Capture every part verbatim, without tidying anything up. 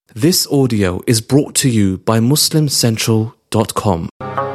This audio is brought to you by Muslim Central dot com.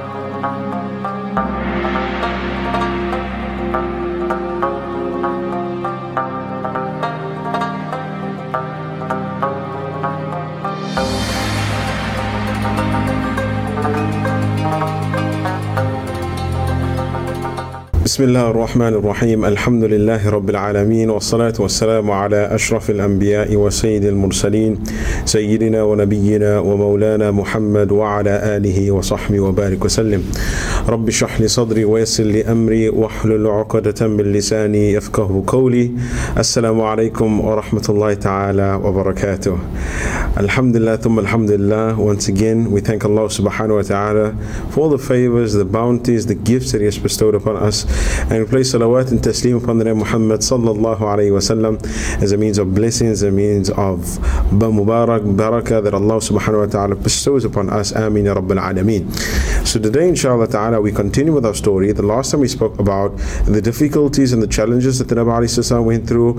بسم الله الرحمن الرحيم الحمد لله رب العالمين والصلاة والسلام على أشرف الأنبياء وسيد المرسلين سيدنا ونبينا ومولانا محمد وعلى آله وصحبه وبارك وسلم رب اشرح لي صدري ويسر لي أمري واحلل عقدة من لساني يفقه قولي السلام عليكم ورحمة الله تعالى وبركاته. Alhamdulillah thumma alhamdulillah. Once again we thank Allah subhanahu wa ta'ala for all the favors, the bounties, the gifts that He has bestowed upon us, and we place salawat and taslim upon the Nabi Muhammad sallallahu alayhi wa sallam as a means of blessings, a means of mubarak, barakah that Allah subhanahu wa ta'ala bestows upon us. Ameen ya Rabbil Alameen. So today inshallah ta'ala we continue with our story. The last time we spoke about the difficulties and the challenges that the Nabi alayhi salam went through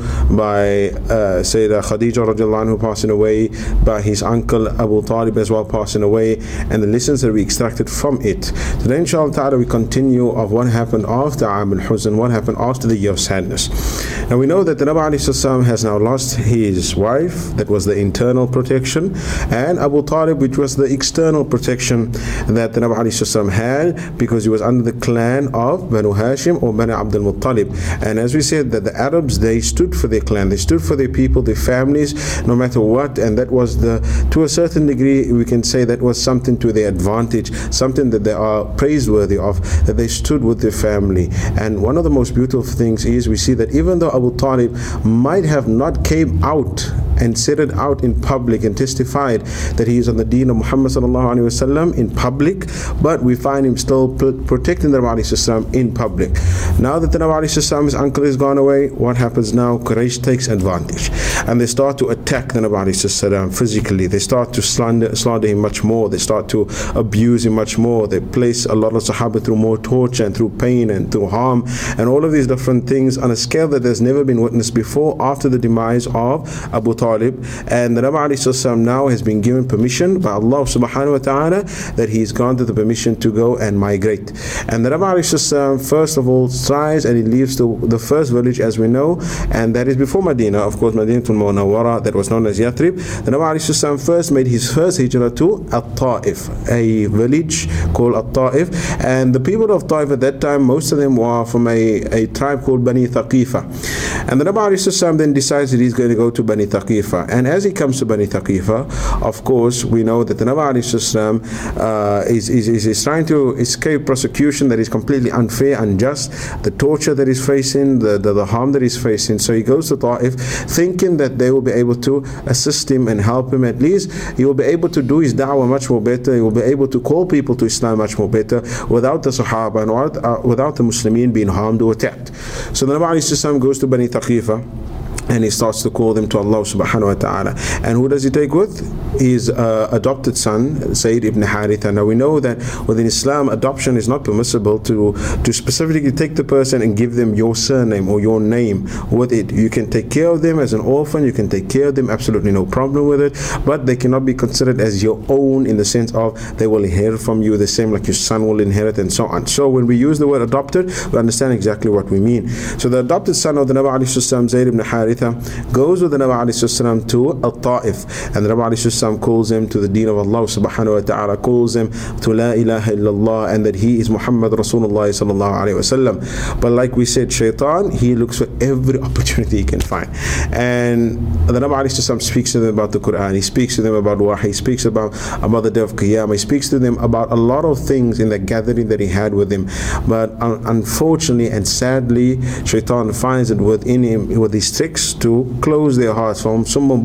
by uh, Sayyidah Khadija radiallahu anhu passing away, by his uncle Abu Talib as well passing away, and the lessons that we extracted from it. Today inshallah ta'ala we continue of what happened after Aam al-Huzn, what happened after the year of sadness. Now we know that the Nabi alayhi salam has now lost his wife, that was the internal protection, and Abu Talib, which was the external protection that the Nabi alayhi salam had, because he was under the clan of Banu Hashim or Banu Abdul Muttalib. And as we said, that the Arabs, they stood for their clan, they stood for their people, their families, no matter what, and that was the, to a certain degree, we can say that was something to their advantage, something that they are praiseworthy of, that they stood with their family. And one of the most beautiful things is we see that even though Abu Talib might have not came out and said it out in public and testified that he is on the deen of Muhammad sallallahu alaihi wasallam in public, but we find him still protecting the Nabi alayhi salam in public. Now that the Nabi alayhi salam's uncle is gone away, what happens now? Quraysh takes advantage and they start to attack the Nabi alayhi salam physically. They start to slander, slander him much more. They start to abuse him much more. They place a lot of Sahaba through more torture and through pain and through harm and all of these different things on a scale that there's never been witnessed before after the demise of Abu Talib. And the Nabi alayhi salam now has been given permission by Allah subhanahu wa ta'ala that he's granted the permission to go and migrate. And the Nabi alayhi salam first of all tries and he leaves the, the first village, as we know, and that is before Medina, of course, Madinatul Munawwara, that was known as Yathrib. The Nabi alayhi salam first made his first hijrah to At-Ta'if, a village called At-Ta'if, and the people of Ta'if at that time, most of them were from a, a tribe called Bani Thaqifa. And the Nabi alayhi salam then decides that he's going to go to Bani Thaqifa. And as he comes to Bani Thaqifa, of course, we know that the Nabi alayhi salam uh, is, is, is, is trying to escape prosecution that is completely unfair, unjust, the torture that he's facing, the, the, the harm that he's facing. So he goes to Ta'if thinking that they will be able to assist him and help him. At least he will be able to do his da'wah much more better. He will be able to call people to Islam much more better without the Sahaba and without, uh, without the Muslimin being harmed or attacked. So the Nabi alayhi salam goes to Bani Thaqifa and he starts to call them to Allah subhanahu wa ta'ala. And who does he take with? His uh, adopted son, Zayd ibn Haritha. Now we know that within Islam, adoption is not permissible to, to specifically take the person and give them your surname or your name with it. You can take care of them as an orphan, you can take care of them, absolutely no problem with it, but they cannot be considered as your own in the sense of they will inherit from you the same like your son will inherit and so on. So when we use the word adopted, we understand exactly what we mean. So the adopted son of the Nabi alayhi salam, Zayd ibn Haritha, goes with the Nabi alayhi salam to At-Ta'if, and the Nabi alayhi salam calls him to the deen of Allah subhanahu wa ta'ala, calls him to La ilaha illallah, and that he is Muhammad Rasulullah sallallahu alayhi wa sallam. But like we said, shaitan, he looks for every opportunity he can find. And the Nabi alayhi salam speaks to them about the Quran, he speaks to them about Wahy, he speaks about, about the day of Qiyamah, he speaks to them about a lot of things in the gathering that he had with him. But un- unfortunately and sadly, shaitan finds it within him, with his tricks, to close their hearts. From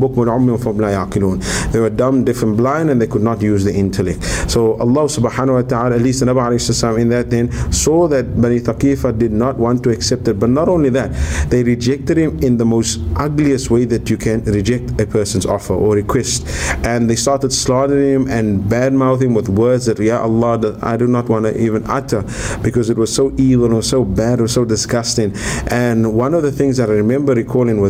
they were dumb, deaf and blind, and they could not use the intellect. So Allah subhanahu wa ta'ala, at least the Nabi alayhi salam in that then saw that Bani Thaqifa did not want to accept it. But not only that, they rejected him in the most ugliest way that you can reject a person's offer or request. And they started slandering him and badmouthing him with words that, Ya Allah, that I do not want to even utter, because it was so evil, it was so bad, it was so disgusting. And one of the things that I remember recalling with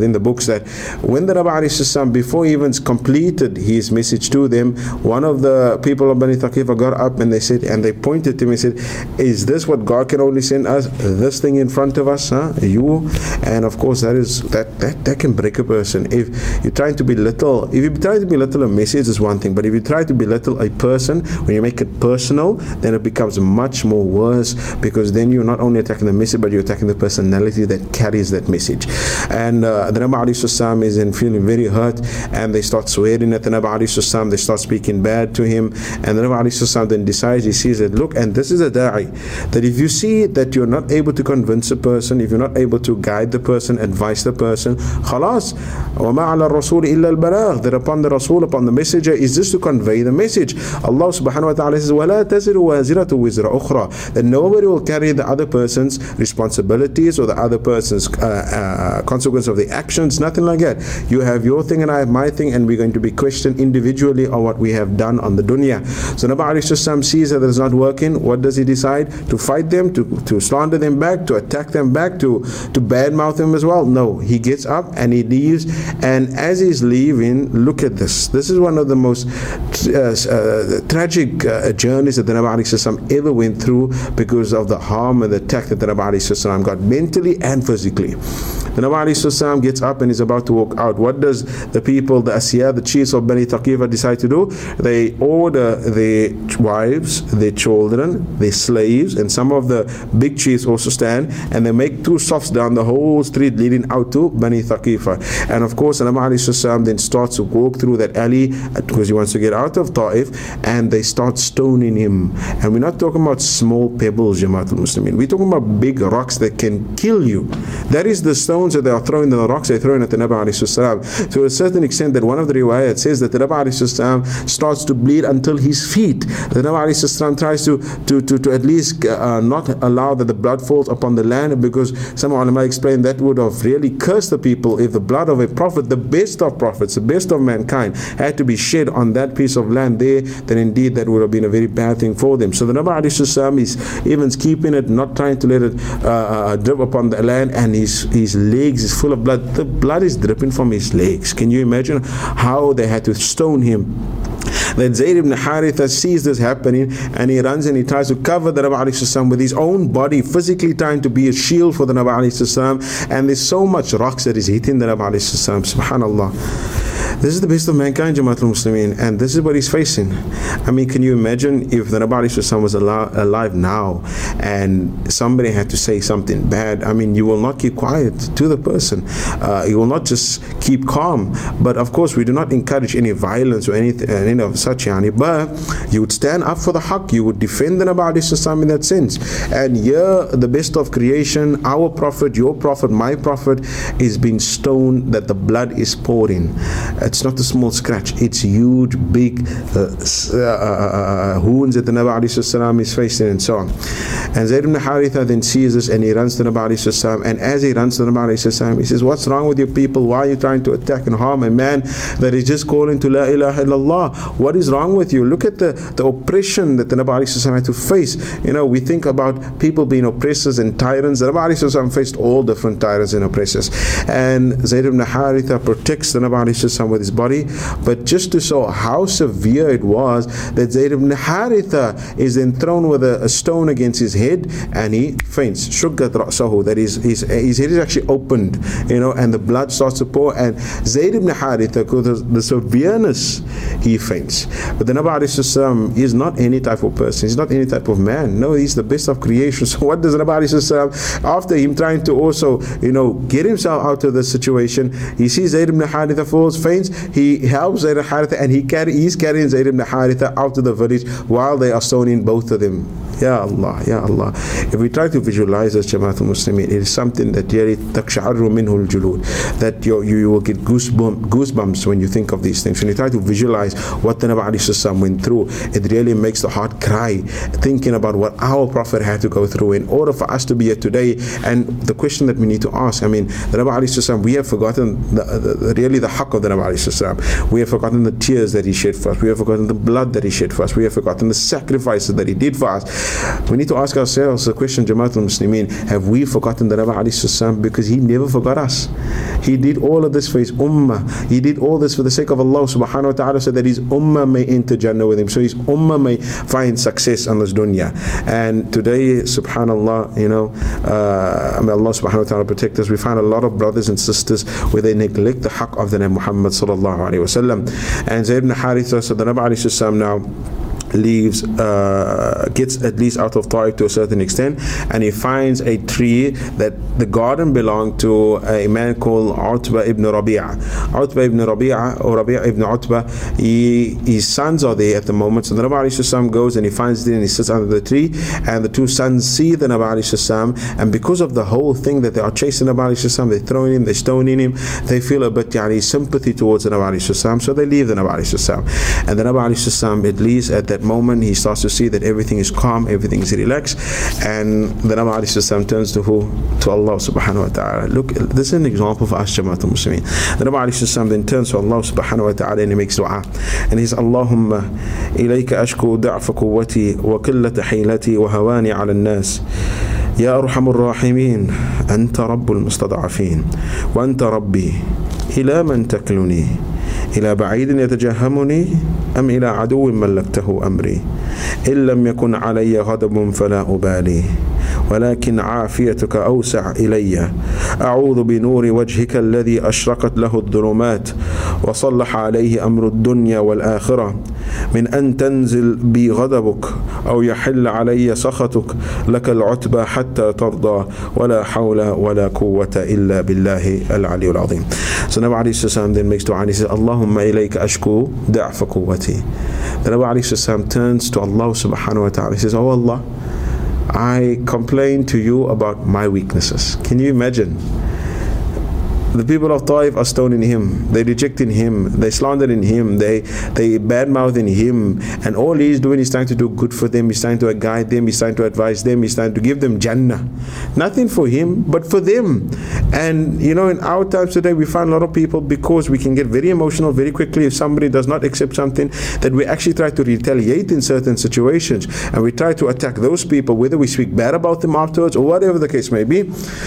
within the books that when the Nabi alayhi salam, before he even completed his message to them, one of the people of Bani Thaqifah got up and they said, and they pointed to him and said, is this what God can only send us? This thing in front of us, huh? You? And of course that is that, that that can break a person. If you're trying to belittle, if you try to belittle a message is one thing, but if you try to belittle a person, when you make it personal, then it becomes much more worse, because then you're not only attacking the message, but you're attacking the personality that carries that message. And uh, the Nabi alayhi salam is in feeling very hurt, and they start swearing at the Nabi alayhi salam, they start speaking bad to him, and the Nabi alayhi salam then decides, he sees that, look, and this is a da'i, that if you see that you're not able to convince a person, if you're not able to guide the person, advise the person, khalas, wa ma ala rasul illa al balagh, that upon the Rasul, upon the messenger, is just to convey the message. Allah subhanahu wa ta'ala says, وَلَا تَزِرُ وَازِرَةُ وِزْرَ أُخْرَى, that nobody will carry the other person's responsibilities or the other person's uh, uh, consequence of the actions, nothing like that. You have your thing and I have my thing, and we're going to be questioned individually on what we have done on the dunya. So Nabi alayhi salam sees that it's not working. What does he decide? To fight them, to, to slander them back, to attack them back, to, to badmouth them as well? No, he gets up and he leaves, and as he's leaving, look at this. This is one of the most uh, uh, tragic uh, journeys that the Nabi alayhi salam ever went through, because of the harm and the attack that the Nabi alayhi salam got mentally and physically. The Nabi alayhi salam gets up and is about to walk out. What does the people, the Asiyah, the chiefs of Bani Thaqifah decide to do? They order their wives, their children, their slaves, and some of the big chiefs also stand, and they make two safs down the whole street leading out to Bani Thaqifah. And of course the Nabi alayhi salam then starts to walk through that alley, because he wants to get out of Ta'if, and they start stoning him. And we're not talking about small pebbles, Jamaatul Muslimin. We're talking about big rocks that can kill you. That is the stones that they are throwing, the rocks they're throwing at the Nabi alayhi salam, to a certain extent that one of the riwayat says that the Nabi alayhi salam starts to bleed until his feet. The Nabi alayhi salam tries to, to, to, to at least uh, not allow that the blood falls upon the land, because some ulama explain that would have really cursed the people if the blood of a prophet, the best of prophets, the best of mankind, had to be shed on that piece of land there, then indeed that would have been a very bad thing for them. So the Nabi alayhi salam is even keeping it, not trying to let it uh, uh, drip upon the land, and his, his legs is full of blood. The blood is dripping from his legs. Can you imagine how they had to stone him? Then Zayd ibn Haritha sees this happening, and he runs and he tries to cover the Nabi alayhi salam with his own body, physically trying to be a shield for the Nabi alayhi salam, and there's so much rocks that is hitting the Nabi alayhi salam. Subhanallah. This is the best of mankind, Jamaatul Muslimin, and this is what he's facing. I mean, can you imagine if the Nabi alayhi salam was al- alive now and somebody had to say something bad? I mean, you will not keep quiet to the person. Uh, you will not just keep calm. But of course, we do not encourage any violence or anything, any of such, yani. But you would stand up for the haqq. You would defend the Nabi alayhi salam in that sense. And here, the best of creation, our prophet, your prophet, my prophet, is being stoned that the blood is pouring. It's not a small scratch, it's huge, big uh, uh, uh, wounds that the Nabi alayhi salam is facing, and so on. And Zayd ibn Haritha then sees this, and he runs to the Nabi alayhi salam, and as he runs to the Nabi alayhi salam, he says, what's wrong with your people? Why are you trying to attack and harm a man that is just calling to La ilaha illallah? What is wrong with you? Look at the, the oppression that the Nabi alayhi salam had to face. You know, we think about people being oppressors and tyrants. The Nabi alayhi salam faced all different tyrants and oppressors. And Zayd ibn Haritha protects the Nabi alayhi salam with his body, but just to show how severe it was, that Zayd ibn Haritha is then thrown with a, a stone against his head, and he faints. Shuggat ra'sahu, that is, his, his head is actually opened, you know, and the blood starts to pour, and Zayd ibn Haritha, because of the severeness, he faints. But the Nabi alayhi salam is not any type of person, he's not any type of man. No, he's the best of creation. So what does the Nabi alayhi salam, after him trying to also, you know, get himself out of the situation, he sees Zayd ibn Haritha falls, faints, he helps Zayd ibn Haritha, and he carry, he's carrying Zayd ibn Haritha out to the village while they are stoning both of them. Ya Allah, Ya Allah. If we try to visualize this, Jamaatul Muslimin, it is something that really taksha'arru minhu al-julud, that you, you will get goosebumps, goosebumps when you think of these things. When you try to visualize what the Nabi alayhi salam went through, it really makes the heart cry, thinking about what our Prophet had to go through in order for us to be here today. And the question that we need to ask, I mean, the Nabi alayhi salam, we have forgotten the, the, really the haqq of the Nabi alayhi salam. We have forgotten the tears that he shed for us. We have forgotten the blood that he shed for us. We have forgotten the sacrifices that he did for us. We need to ask ourselves the question, Jamaatul Muslimin, have we forgotten the Nabi alayhi salam? Because he never forgot us. He did all of this for his ummah. He did all this for the sake of Allah subhanahu wa ta'ala, so that his ummah may enter Jannah with him, so his ummah may find success on this dunya. And today, subhanallah, you know, uh, may Allah subhanahu wa ta'ala protect us. We find a lot of brothers and sisters where they neglect the haqq of the Nabi Muhammad sallallahu alayhi wa sallam. And Zayd ibn Haritha, so the Nabi alayhi salam now leaves, uh, gets at least out of Taif to a certain extent, and he finds a tree that the garden belonged to a man called Utbah ibn Rabi'ah. Utbah ibn Rabi'ah, or Rabi'ah ibn Utbah, he, his sons are there at the moment. So the Nabi alayhi salam goes and he finds it and he sits under the tree, and the two sons see the Nabi alayhi salam, and because of the whole thing that they are chasing the Nabi alayhi salam, they're throwing him, they're stoning him, they feel a bit yani, sympathy towards the Nabi alayhi salam, so they leave the Nabi alayhi salam. And the Nabi alayhi salam, at least at that moment, he starts to see that everything is calm, everything is relaxed, and the Nabi alayhi salam turns to who? To Allah subhanahu wa ta'ala. Look, this is an example for us, Jamaatul Muslimin. The Nabi alayhi salam then turns to Allah subhanahu wa ta'ala and he makes dua, and he says, Allahumma ilayka ashku da'fa quwwati wa qillata hilati wa hawani ala an-nas. Ya arhamur rahimin, anta rabbul mustada'afin, wa anta rabbi, ila man takluni, إلى بعيد يتجهمني أم إلى عدو ملكته أمري إن لم يكن علي غضب فلا أبالي ولكن عافيتك أوسع إلي أعوذ بنور وجهك الذي أشرقت له الظلمات وصلح عليه أمر الدنيا والآخرة من أن تنزل بي غضبك أو يحل علي سخطك لك العتبى حتى ترضى ولا حول ولا قوة إلا بالله العلي العظيم. So Nabi alayhi salam then makes dua and he says, Allahumma ilayka ashku da'fa quwwati. The Nabi alayhi salam turns to Allah subhanahu wa ta'ala. He says, oh Allah, I complain to you about my weaknesses. Can you imagine? The people of Taif are stoning him, they rejecting him, they slandering him, they they bad-mouthing him, and all he's doing is trying to do good for them, he's trying to guide them, he's trying to advise them, he's trying to give them Jannah. Nothing for him, but for them. And you know, in our times today, we find a lot of people, because we can get very emotional very quickly if somebody does not accept something, that we actually try to retaliate in certain situations, and we try to attack those people, whether we speak bad about them afterwards or whatever the case may be.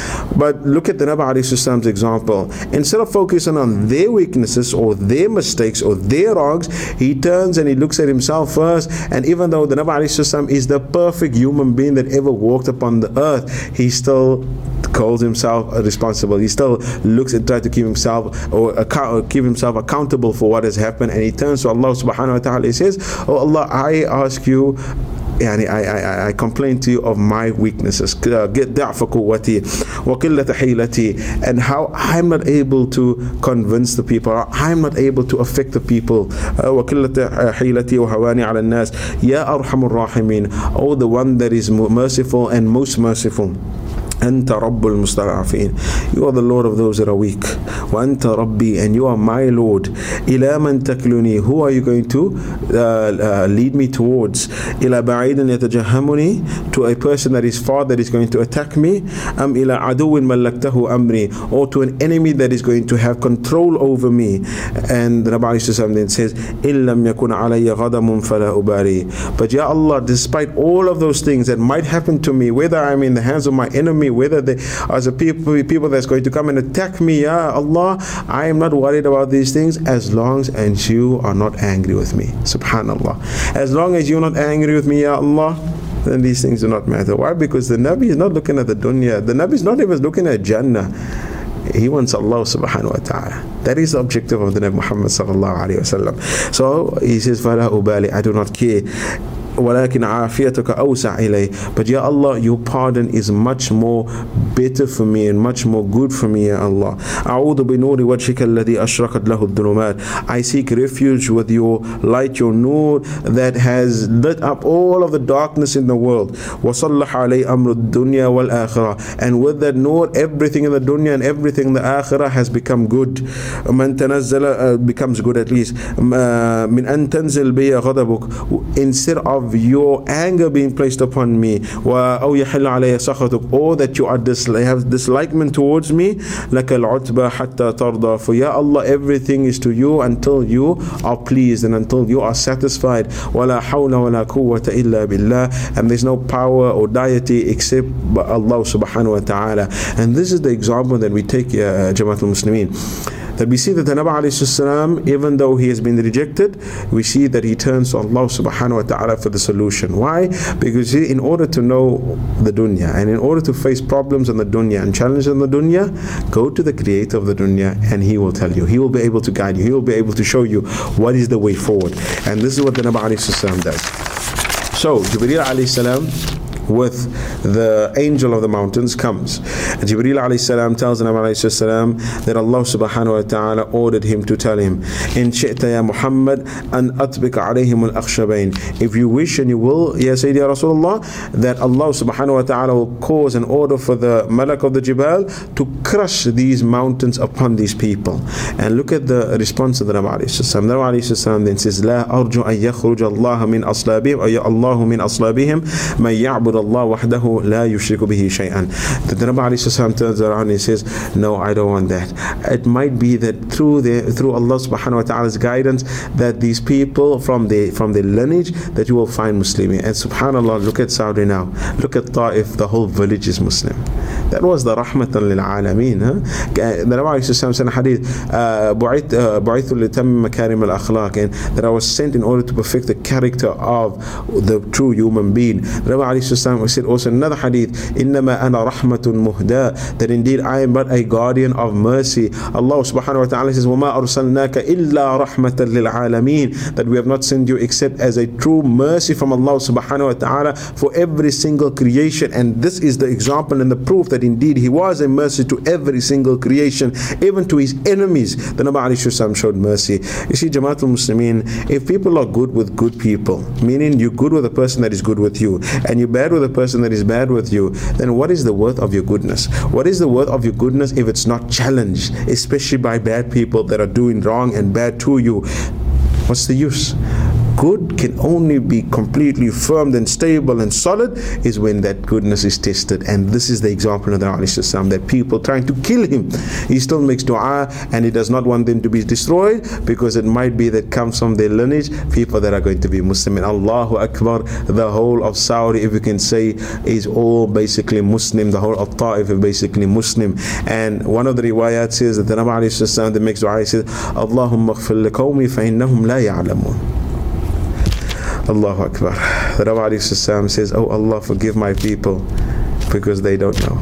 But look at the Nabi alayhi salam's example. Instead of focusing on their weaknesses or their mistakes or their wrongs, he turns and he looks at himself first. And even though the Nabi alayhi salam is the perfect human being that ever walked upon the earth, he still calls himself responsible. He still looks and tries to keep himself or, account, or keep himself accountable for what has happened. And he turns to Allah subhanahu wa ta'ala. He says, oh Allah, I ask you, يعني I, I, I complain to you of my weaknesses, get ضعف قوتي وقلة حيلتي, and how I'm not able to convince the people, I'm not able to affect the people. وقلة حيلتي وهواني على الناس يا أرحم الراحمين, oh the one that is merciful and most merciful. أنت رب المستضعفين, you are the Lord of those that are weak. وأنت ربي, and you are my Lord. إلى من تكلني, who are you going to uh, uh, lead me towards? إلى بعيد يتجهمني, to a person that is far, that is going to attack me. أم إلى عدو ملكته أمري, or to an enemy that is going to have control over me. And the Nabi ﷺ then says, إن لم يكن علي غضب فلا أبالي. But Ya Allah, despite all of those things that might happen to me, whether I'm in the hands of my enemy, whether they are the people, people that's going to come and attack me, Ya Allah, I am not worried about these things as long as you are not angry with me. Subhanallah. As long as you're not angry with me, Ya Allah, then these things do not matter. Why? Because the Nabi is not looking at the dunya. The Nabi is not even looking at Jannah. He wants Allah subhanahu wa ta'ala. That is the objective of the Nabi Muhammad sallallahu alayhi wa sallam. So he says, فَلَا أُبَالِ, I do not care. ولكن عافيتك أوسع إلي, but Ya Allah, your pardon is much more better for me and much more good for me, Ya Allah. أعوذ بنور وجهك الذي أشرقت له الظلمات, I seek refuge with your light, your nur that has lit up all of the darkness in the world. وصلح علي أمر الدنيا والآخرة, and with that nur, everything in the dunya and everything in the akhirah has become good. من تنزل, uh, becomes good at least. من أن تنزل بي غضبك, instead of of your anger being placed upon me, أو يحل علي سخطك, or that you are dis- have dislikement towards me, لك العتبى حتى ترضى. For Ya Allah, everything is to you until you are pleased and until you are satisfied. ولا حول ولا قوة إلا بالله, and there's no power or deity except Allah subhanahu wa ta'ala. And this is the example that we take, uh, Jamaatul Muslimin, that we see that the Nabi alayhi salam, even though he has been rejected, we see that he turns to Allah subhanahu wa ta'ala for the solution. Why? Because he, in order to know the dunya, and in order to face problems in the dunya and challenges in the dunya, go to the creator of the dunya and he will tell you. He will be able to guide you. He will be able to show you what is the way forward. And this is what the Nabi alayhi salam does. So Jibreel alayhi salam, with the angel of the mountains, comes. And Jibreel alayhi salam tells the Nabi alayhi salam that Allah subhanahu wa ta'ala ordered him to tell him, In shi'ta ya Muhammad an atbika alayhim al-akhshabain. If you wish and you will, Ya Sayyidi ya Rasulullah, that Allah subhanahu wa ta'ala will cause an order for the Malak of the Jibal to crush these mountains upon these people. And look at the response of the Nabi alayhi salam. The Nabi alayhi salam then says, La arju an yakhruj Allah min aslabihim, or ya Allah min aslabihim, man ya'bud Allah wahdahu la yushriku bihi shay'an. The Nabi alayhi salam turns around and he says, no, I don't want that. It might be that through the through Allah subhanahu wa ta'ala's guidance, that these people from the from the lineage, that you will find Muslimin. And subhanallah, look at Saudi now, look at Ta'if, the whole village is Muslim. That was the rahmatan lil alameen. The Nabi alayhi salam said in hadith, bu'ithu litamim makarim al akhlaq, and that I was sent in order to perfect the character of the true human being. The Nabi alayhi salam said also another hadith, إِنَّمَا أَنَا رَحْمَةٌ مُهْدَى, that indeed I am but a guardian of mercy. Allah subhanahu wa ta'ala says, وَمَا أَرْسَلْنَاكَ إِلَّا رَحْمَةً لِلْعَالَمِينَ, that we have not sent you except as a true mercy from Allah subhanahu wa ta'ala for every single creation. And this is the example and the proof that indeed he was a mercy to every single creation, even to his enemies. The Nabi alayhi salam showed mercy. You see, Jamaatul Muslimin, if people are good with good people, meaning you're good with a person that is good with you, and you're bad with a person that is bad with you, then what is the worth of your goodness? What is the worth of your goodness if it's not challenged, especially by bad people that are doing wrong and bad to you? What's the use? Good can only be completely firm and stable and solid is when that goodness is tested. And this is the example of the Nabi alayhi salam, that people trying to kill him, he still makes dua, and he does not want them to be destroyed, because it might be that comes from their lineage, people that are going to be Muslim. And Allahu Akbar, the whole of Saudi, if you can say, is all basically Muslim. The whole of Ta'if is basically Muslim. And one of the riwayat says that the Nabi alayhi salam that makes dua, he says, Allahumma ighfir li qawmi fa innahum la ya'lamun. Allahu Akbar. The Nabi alayhi salam says, oh Allah, forgive my people because they don't know.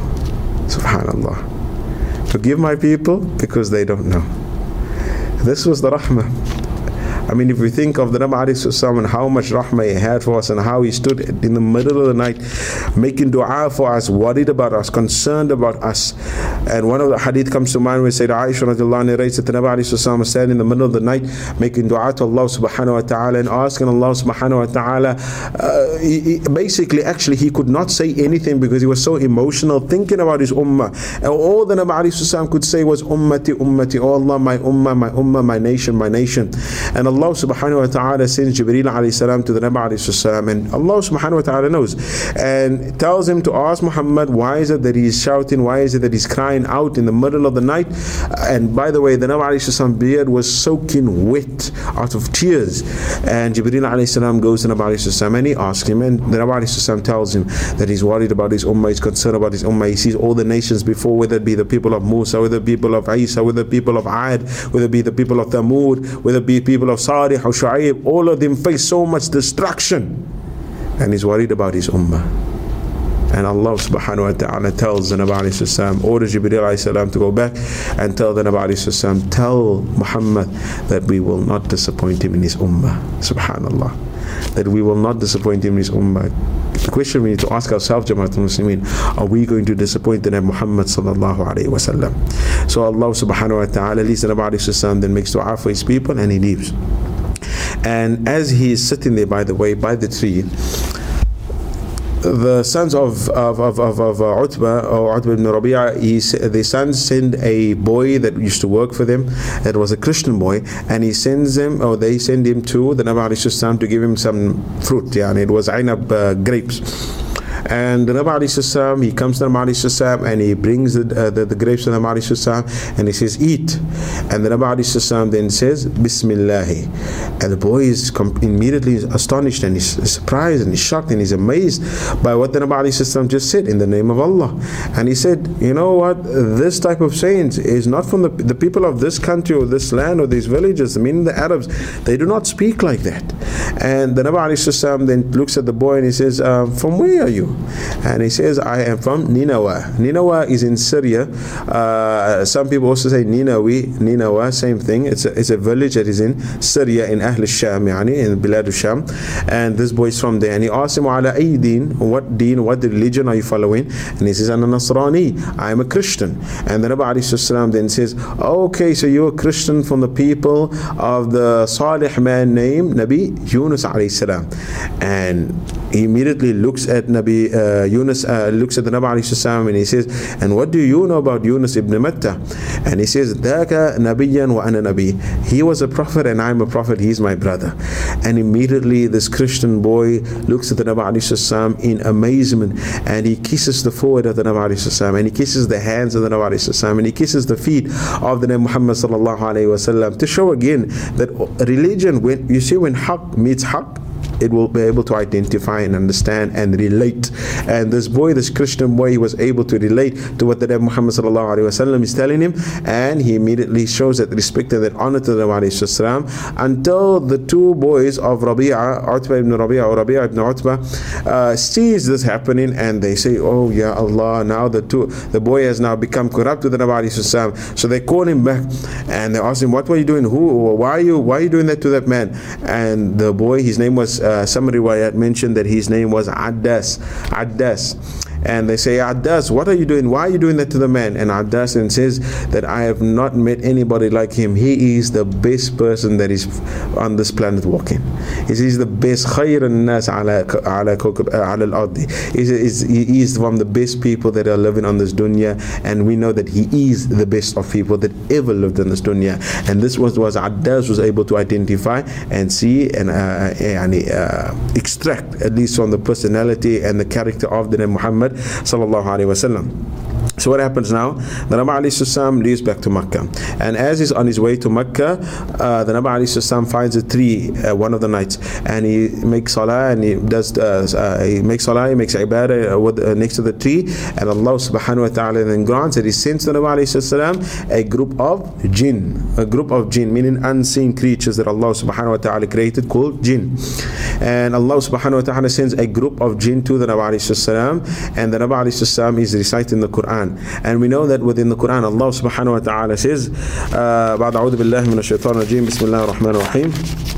Subhanallah. Forgive my people because they don't know. This was the rahmah. I mean, if we think of the Nabi alayhi salam and how much rahmah he had for us, and how he stood in the middle of the night making dua for us, worried about us, concerned about us. And one of the hadith comes to mind where Sayyidah Aisha radiallahu anha narrates that the Nabi alayhi salam was standing in the middle of the night making dua to Allah subhanahu wa ta'ala and asking Allah subhanahu wa ta'ala. Uh, he, he, basically, actually, he could not say anything because he was so emotional, thinking about his ummah. And all the Nabi alayhi salam could say was, Ummati, Ummati, oh Allah, my ummah, my ummah, my nation, my nation. And Allah subhanahu wa ta'ala sends Jibreel alayhi salam to the Nabi alayhi salam, and Allah subhanahu wa ta'ala knows, and tells him to ask Muhammad, why is it that he's shouting, why is it that he's crying out in the middle of the night? And by the way, the Nabi alayhi salam beard was soaking wet out of tears. And Jibreel alayhi salam goes to the Nabi alayhi salam and he asks him, and the Nabi alayhi salam tells him that he's worried about his ummah, he's concerned about his ummah. He sees all the nations before, whether it be the people of Musa, whether it be the people of Isa, whether it be the people of Ad, whether it be the people of Thamud, whether it be the people of Salih or Shu'aib, all of them face so much destruction, and he's worried about his ummah. And Allah subhanahu wa ta'ala tells the Nabi alayhi salam, orders Jibreel alayhi salam to go back and tell the Nabi alayhi salam, tell Muhammad that we will not disappoint him in his ummah. Subhanallah. That we will not disappoint him in his ummah. The question we need to ask ourselves, Jamaatul Muslimin, are we going to disappoint the Nabi Muhammad sallallahu alayhi wa sallam? So Allah subhanahu wa ta'ala leaves the Nabi alayhi salam, then makes dua for his people, and he leaves. And as he is sitting there, by the way, by the tree, the sons of of of of, of uh, Utbah or Utbah ibn Rabi'a, he, the sons send a boy that used to work for them. That was a Christian boy, and he sends him, or they send him to the Nabi alayhi salam to give him some fruit. Yeah, and it was ainab uh, grapes. And the Nabi alayhi salam, he comes to the Nabi alayhi salam and he brings the, uh, the, the grapes to the Nabi alayhi salam and he says, eat. And the Nabi alayhi salam then says, Bismillah. And the boy is com- immediately astonished and he's surprised and he's shocked and he's amazed by what the Nabi alayhi salam just said, in the name of Allah. And he said, you know what, this type of sayings is not from the, the people of this country or this land or these villages, meaning the Arabs. They do not speak like that. And the Nabi alayhi salam then looks at the boy and he says, uh, from where are you? And he says, I am from Nineveh. Nineveh is in Syria. Uh, some people also say Ninawi, Nineveh, same thing. It's a, it's a village that is in Syria, in Ahl al-Sham, yani, in Bilad al-Sham. And this boy is from there. And he asks him, Ala ay deen, what deen, what religion are you following? And he says, Ana Nasrani, I am a Christian. And the Nabi alayhi salam then says, okay, so you're a Christian from the people of the Salih man named Nabi Yunus alayhi salam. And he immediately looks at Nabi uh, Yunus, uh, looks at the Nabi alayhi salam and he says, and what do you know about Yunus ibn Matta? And he says, Daka nabiyyan wa ana nabi. He was a prophet and I'm a prophet, he's my brother. And immediately this Christian boy looks at the Nabi alayhi salam in amazement and he kisses the forehead of the Nabi alayhi salam and he kisses the hands of the Nabi alayhi salam and he kisses the feet of the Nabi Muhammad sallallahu alayhi wasallam, to show again that religion, when you see when haqq meets haqq, it will be able to identify and understand and relate. And this boy, this Christian boy, he was able to relate to what the Nabi Muhammad sallallahu alaihi wasallam is telling him, and he immediately shows that respect and that honor to the Nabi alayhi salam, until the two boys of Rabi'a, Utbah ibn Rabi'a or Rabi'a ibn Utbah, uh, sees this happening and they say, oh ya Allah, now the two, the boy has now become corrupt to the Nabi alayhi salam. So they call him back and they ask him, what were you doing? Who? Why are you? Why are you doing that to that man? And the boy, his name was. Uh, some riwayat mentioned that his name was Addas. Addas. And they say, Addas, what are you doing? Why are you doing that to the man? And Addas then says that I have not met anybody like him. He is the best person that is on this planet walking. He is the best. Khayr an-nas ala al-ardi. He is from the best people that are living on this dunya, and we know that he is the best of people that ever lived in this dunya. And this was was Addas was able to identify and see and uh, and uh, extract, at least from the personality and the character of the Nabi Muhammad sallallahu alaihi wasallam. So what happens now? The Nabi alayhi salam leaves back to Mecca, and as he's on his way to Mecca, uh, the Nabi alayhi salam finds a tree uh, one of the nights, and he makes salah and he does uh, uh, he makes salah, he makes ibadah with, uh, next to the tree, and Allah subhanahu wa ta'ala then grants that he sends to the Nabi alayhi salam a group of jinn, a group of jinn, meaning unseen creatures that Allah subhanahu wa ta'ala created, called jinn. And Allah subhanahu wa ta'ala sends a group of jinn to the Nabi alayhi salam, and the Nabi alayhi salam is reciting the Quran. And we know that within the Quran, Allah subhanahu wa ta'ala says, بعد أعوذ بالله من الشيطان الرجيم بسم الله الرحمن الرحيم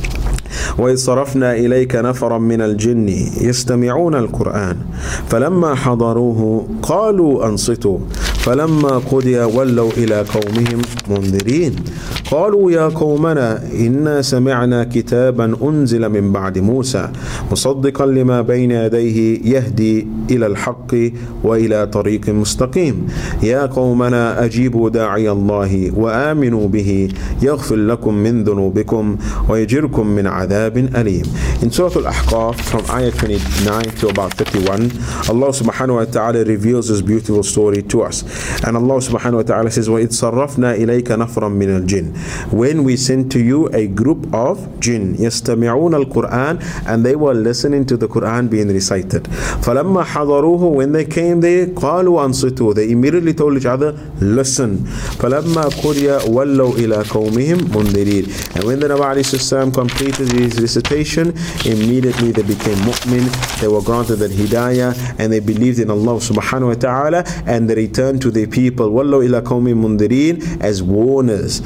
وإذ صرفنا إليك نفرا من الجن يستمعون القرآن فلما حضروه قالوا أنصتوا فلما قضي ولوا إلى قومهم منذرين قالوا يا قومنا إنا سمعنا كتابا أنزل من بعد موسى مصدقا لما بين يديه يهدي إلى الحق وإلى طريق مستقيم يا قومنا أجيبوا داعي الله وآمنوا به يغفر لكم من ذنوبكم ويجركم من عذاب أليم. In Surah Al-Ahqaf, from ayah twenty-nine to about thirty-one, Allah subhanahu wa ta'ala reveals this beautiful story to us. And Allah subhanahu wa ta'ala says, وَإِذْ صَرَّفْنَا إِلَيْكَ نَفْرًا مِنَ الْجِنِّ, when we sent to you a group of jinn, يَسْتَمِعُونَ الْقُرْآنِ, and they were listening to the Quran being recited. فَلَمَّا حَضَرُوهُ, when they came there, قَالُوا أَنصِتُوا, they immediately told each other, listen. فَلَمَّا قُرِيَ وَلَّوْا إِلَى قَوْمِهِمْ مُنذِرِينَ, and when the Nabi alayhi salam completed his recitation, immediately they became mu'min, they were granted that hidayah, and they believed in Allah subhanahu wa ta'ala, and they returned to their people, وَلَّوْا إِلَى قَوْمِهِمْ مُنذِرِينَ, as warners. They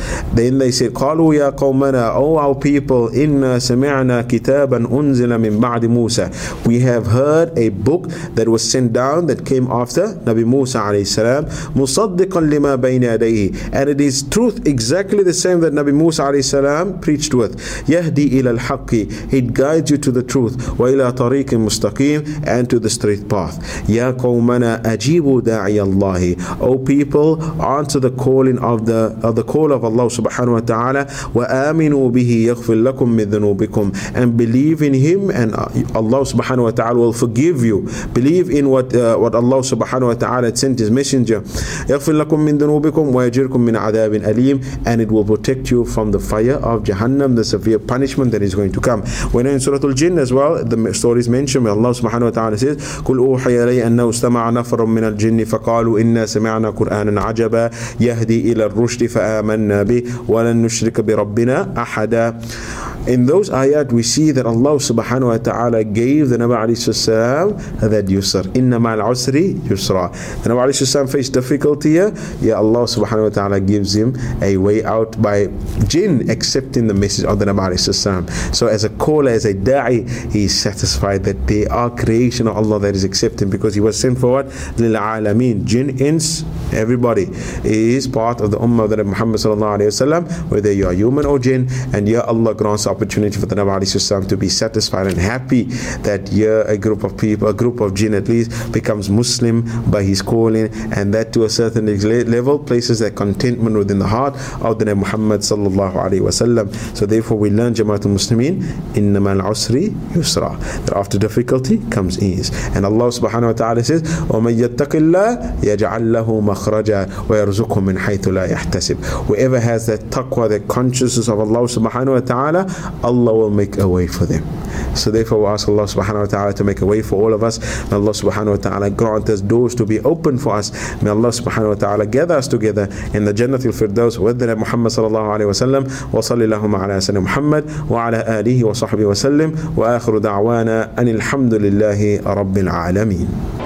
Then they said, قالوا يا قومنا, O our people, إنا سمعنا كتابا أنزل من بعد موسى. We have heard a book that was sent down that came after Nabi Musa alayhi salam, مصدقا لما بين يديه, and it is truth exactly the same that Nabi Musa alayhi salam preached with. يهدي إلى الحق, it guides you to the truth. وإلى طريق مستقيم, and to the straight path. يا قومنا أجيبوا داعي الله, O people, answer the calling of the of the call of Allah subhanahu wa ta'ala. وآمنوا به يغفر لكم من ذنوبكم, and believe in Him, and Allah subhanahu wa ta'ala will forgive you. Believe in what uh, what Allah subhanahu wa ta'ala sent His messenger. يغفر لكم من ذنوبكم ويجركم من عذاب أليم, and it will protect you from the fire of Jahannam, the severe punishment that is going to come. When in Surah Al-Jinn as well, the story is mentioned where Allah subhanahu wa ta'ala says, قل أوحي إلي أنه استمع نفر من الجن فقالوا إنا سمعنا قرآنا عجبا يهدي إلى الرشد فآمنا به ولن نشرك بربنا أحدا. In those ayat we see that Allah subhanahu wa ta'ala gave the Nabi alayhi salam that yusr. Inna ma'al usri yusra. The Nabi alayhi salam faced difficulty here. Yeah, Allah subhanahu wa ta'ala gives him a way out by jinn accepting the message of the Nabi alayhi salam. So as a caller, as a da'i, he is satisfied that they are creation of Allah that is accepting, because he was sent for what? Lil alameen. Jinn, ins, everybody is part of the ummah of the Nabi Muhammad sallallahu alayhi wa sallam, whether you are human or jinn. And ya Allah grants opportunity for the Nabi alayhi salam to be satisfied and happy that here a group of people, a group of jinn at least, becomes Muslim by his calling, and that to a certain level places that contentment within the heart of the Nabi Muhammad sallallahu alayhi wa sallam. So therefore we learn, Jamaatul Muslimin, innama al-usri yusra, that after difficulty comes ease. And Allah subhanahu wa ta'ala says, وَمَن يَتَّقِ اللَّهَ يَجْعَلْ لَهُ مَخْرَجًا وَيَرْزُقْهُ مِنْ حَيْثُ لَا يَحْتَسِبُ. Whoever has that taqwa, that consciousness of Allah subhanahu wa ta'ala, Allah will make a way for them. So therefore we ask Allah subhanahu wa ta'ala to make a way for all of us. May Allah subhanahu wa ta'ala grant us doors to be open for us. May Allah subhanahu wa ta'ala gather us together in the Jannatul Firdaus with the Nabi Muhammad sallallahu alayhi wa sallam. Wa sallallahu ala sayyidina Muhammad wa ala alihi wa sahbihi wa sallim. Wa akhiru da'wana anil hamdulillahi rabbil alameen.